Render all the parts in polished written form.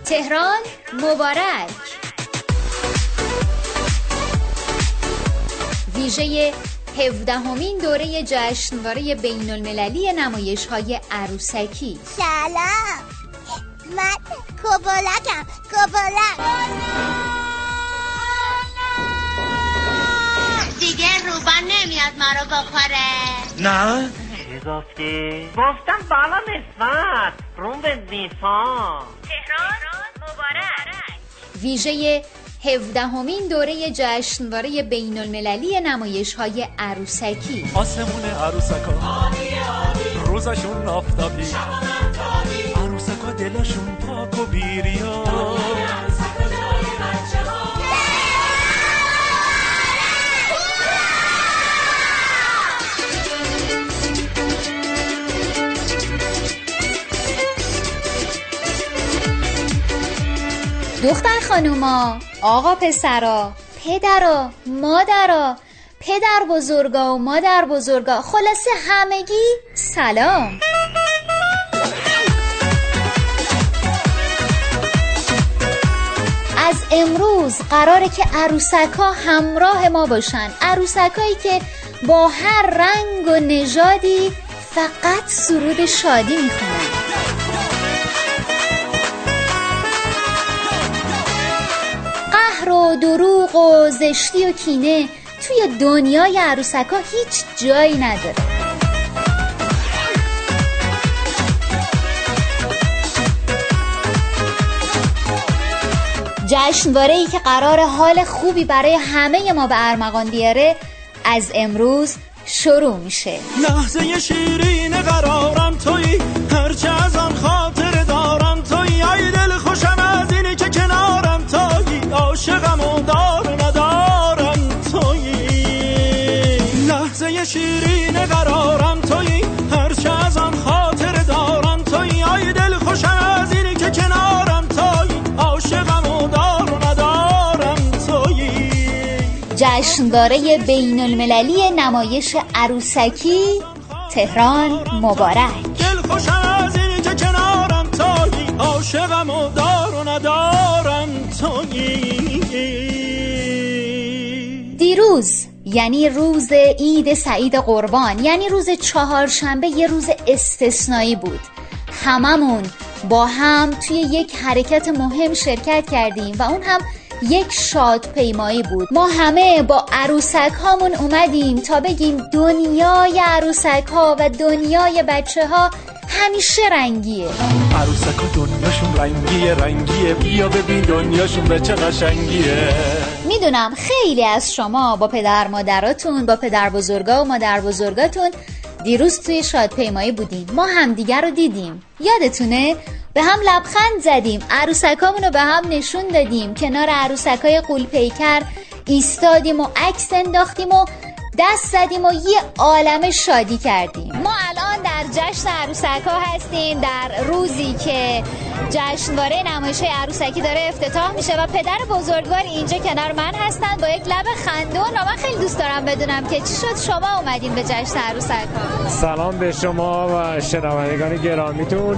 تهران مبارک. ویژه 17مین دوره جشنواره بین‌المللی نمایش‌های عروسکی. سلام، من کوبولکم. دیگه روبان نمیاد ما رو بخوره. نه چی گفتی؟ گفتم بالا نسبت روم به دیفا. تهران مبارک. ویژه 17مین دوره جشنواره بین‌المللی نمایش‌های عروسکی. آسمون عروسکا روزشون آفتابی، عروسکا دلشون پاک و بیریا. دختر خانوما، آقا پسرا، پدرا، مادرا، پدر بزرگا و مادر بزرگا، خلاصه همگی سلام. از امروز قراره که عروسکا همراه ما باشن، عروسکایی که با هر رنگ و نژادی فقط سرود شادی میخونن. قهر و دروغ و زشتی و کینه توی دنیای عروسکا هیچ جایی نداره. جشنواره‌ای که قرار حال خوبی برای همه ما به ارمغان بیاره از امروز شروع میشه. لحظه شیرین قرارم تویی، هرچه از آن خاطر دارم تویی. ای دل خوشم از اینی که کنارم تویی، عاشقم و دار ندارم تویی. لحظه شیرین قرارم تویی، هرچه از آن خاطر دارم تویی. ای دل خوشم از اینی که کنارم تویی، عاشقم و دار ندارم تویی. جشنواره بین‌المللی نمایش عروسکی تهران مبارک. دل خوشم از اینی که کنارم تویی، عاشقم و دار ندارم تویی. دیروز یعنی روز عید سعید قربان، یعنی روز چهارشنبه، یه روز استثنایی بود. هممون با هم توی یک حرکت مهم شرکت کردیم و اون هم یک شادپیمایی بود. ما همه با عروسک هامون اومدیم تا بگیم دنیای عروسک ها و دنیای بچه ها همیشه رنگیه. عروسکا دنیاشون رنگیه، بیا ببین دنیاشون به چه قشنگیه. میدونم خیلی از شما با پدر مادراتون، با پدر بزرگا و مادر بزرگاتون دیروز توی شادپیمایی بودیم. ما همدیگر رو دیدیم، یادتونه؟ به هم لبخند زدیم، عروسکامون رو به هم نشون دادیم، کنار عروسکای قولپیکر ایستادیم و عکس انداختیم و دست زدیم و یه عالمه شادی کردیم. ما الان در جشن عروسکا هستیم، در روزی که جشنواره نمایش عروسکی داره افتتاح میشه و پدر بزرگوار اینجا کنار من هستن با یک لب خندون و من خیلی دوست دارم بدونم که چی شد شما اومدین به جشن عروسکا. سلام به شما و شنوندگان گرامیتون.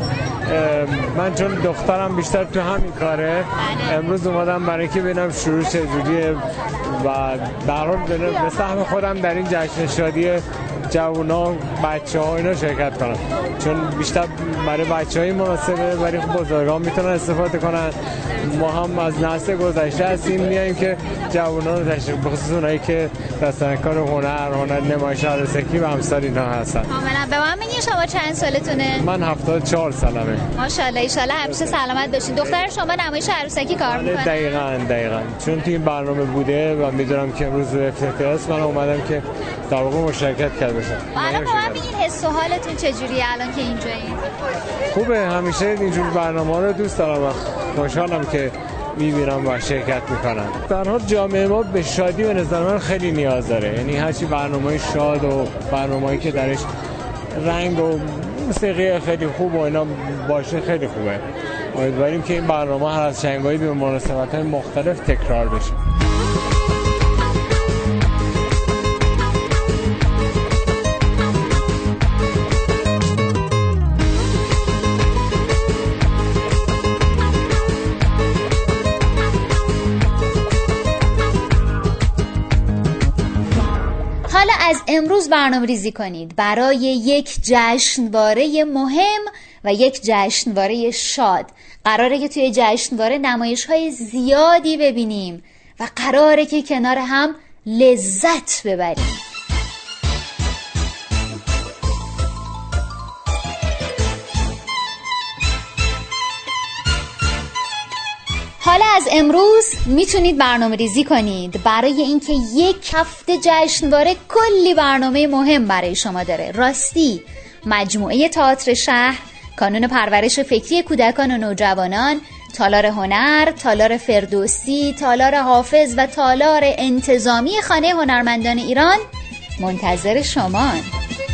من چون دخترم بیشتر تو همین کاره، امروز اومدم برای که ببینم شروع چجوریه و در حال به سهم خودم در این جشن شادی جوونا بچه‌ها اینا شرکت کنن، چون بیشتر برای بچه‌های مناسبه، برای بزرگان میتونن استفاده کنن. ما هم از نسل گذشته هستیم، میایم که جوونا رو تشویق، بخصوص اونایی که دستن کار هنر نمایش عروسکی و امثال اینا هستن. کاملا. به من میگین شما چند سالتونه؟ من 74 سالمه. ماشاءالله، ان شاءالله همیشه سلامت باشین. دختر شما نمایش عروسکی کار میکنه؟ دقیقاً چون تو این برنامه بوده و میدونم که امروز افتتاح است، من اومدم که در واقع مشارکت کرده باشم. الان به من بگین حس و حالتون چجوریه الان که اینجایین؟ خوبه، همیشه اینجور برنامه‌ها رو دوست دارم و خوشحالم که میبینم و شرکت میکنم. در حال جامعه ما به شادی به نظر من خیلی نیاز داره، یعنی هرچی برنامه‌های شاد و برنامه‌ای که درش رنگ و موسیقی خیلی خوب و اینا باشه خیلی خوبه. امیدواریم که این برنامه هر از چنگایی به مناسبت‌های مختلف تکرار بشه. حالا از امروز برنامه ریزی کنید برای یک جشنواره مهم و یک جشنواره شاد. قراره که توی جشنواره نمایش‌های زیادی ببینیم و قراره که کنار هم لذت ببریم. حالا از امروز میتونید برنامه ریزی کنید برای اینکه یک هفته جشنواره کلی برنامه مهم برای شما داره. راستی مجموعه تئاتر شهر، کانون پرورش فکری کودکان و نوجوانان، تالار هنر، تالار فردوسی، تالار حافظ و تالار انتظامی خانه هنرمندان ایران منتظر شمان.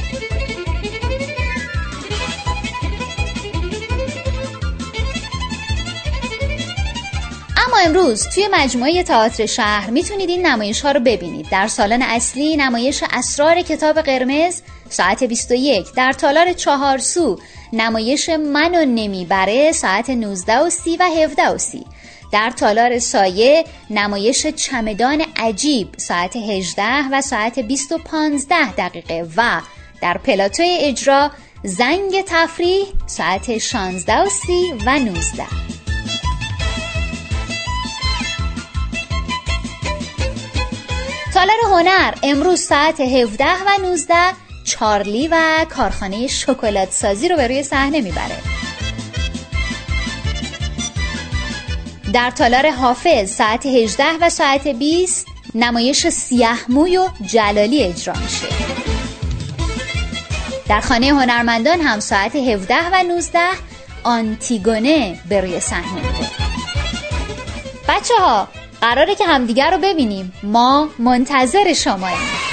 اما امروز توی مجموعه تئاتر شهر میتونید این نمایش ها رو ببینید. در سالن اصلی نمایش اسرار کتاب قرمز ساعت 21، در تالار 4 سو نمایش من و نمیبره ساعت 19:30 و 17:30، در تالار سایه نمایش چمدان عجیب ساعت 18 و ساعت 20:15 و در پلاتوی اجرا زنگ تفریح ساعت 16:30 و 19. تالار هنر امروز ساعت 17 و 19 چارلی و کارخانه شکلات سازی رو به روی صحنه میبره. در تالار حافظ ساعت 18 و ساعت 20 نمایش سیه‌موی و جلالی اجرا میشه. در خانه هنرمندان هم ساعت 17 و 19 آنتیگونه به روی صحنه میره. بچه‌ها قراره که همدیگر رو ببینیم. ما منتظر شماییم.